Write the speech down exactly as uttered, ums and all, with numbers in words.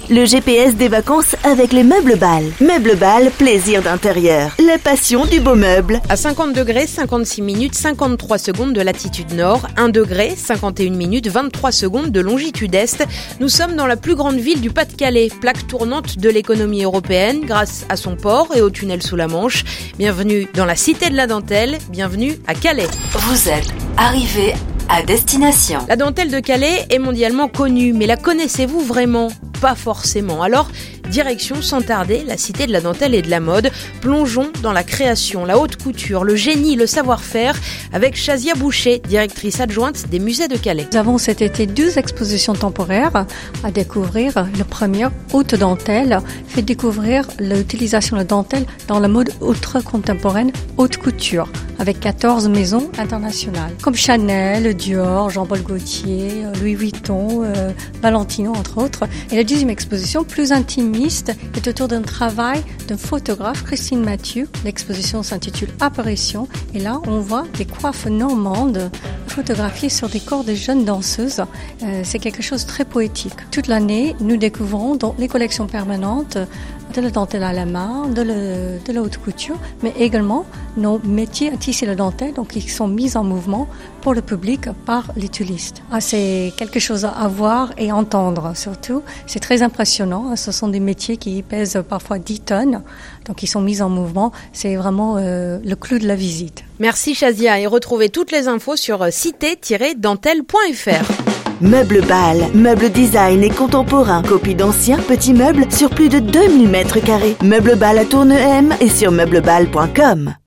le G P S des vacances avec les meubles Bâle. Meubles Bâle, plaisir d'intérieur. La passion du beau meuble. À cinquante degrés, cinquante-six minutes, cinquante-trois secondes de latitude nord, un degré, cinquante et une minutes, vingt-trois secondes de longitude est. Nous sommes dans la plus grande ville du Pas-de-Calais, plaque tournante de l'économie européenne grâce à son port et au tunnel sous la Manche. Bienvenue dans la cité de la dentelle, bienvenue à Calais. Vous êtes arrivé à destination. La dentelle de Calais est mondialement connue, mais la connaissez-vous vraiment ? Pas forcément. Alors, direction sans tarder, la cité de la dentelle et de la mode. Plongeons dans la création, la haute couture, le génie, le savoir-faire avec Chazia Boucher, directrice adjointe des musées de Calais. Nous avons cet été deux expositions temporaires à découvrir. Le premier, haute dentelle, fait découvrir l'utilisation de la dentelle dans la mode ultra contemporaine, haute couture, avec quatorze maisons internationales, comme Chanel, Dior, Jean-Paul Gaultier, Louis Vuitton, euh, Valentino, entre autres. Et la deuxième exposition, plus intimiste, est autour d'un travail d'un photographe, Christine Mathieu. L'exposition s'intitule Apparition. Et là, on voit des coiffes normandes photographiées sur des corps de jeunes danseuses. Euh, c'est quelque chose de très poétique. Toute l'année, nous découvrons dans les collections permanentes de la dentelle à la main, de, le, de la haute couture, mais également nos métiers à tisser la dentelle, donc ils sont mis en mouvement pour le public par les touristes. Ah, c'est quelque chose à voir et entendre surtout. C'est très impressionnant. Ce sont des métiers qui pèsent parfois dix tonnes, donc ils sont mis en mouvement. C'est vraiment euh, le clou de la visite. Merci Chazia, et retrouvez toutes les infos sur cité tiret dentelle point f r. Meubles Bâle, meubles design et contemporain, copie d'anciens petits meubles sur plus de deux mille mètres carrés. Meubles Bâle à Tourne-M et sur meubles bâle point com.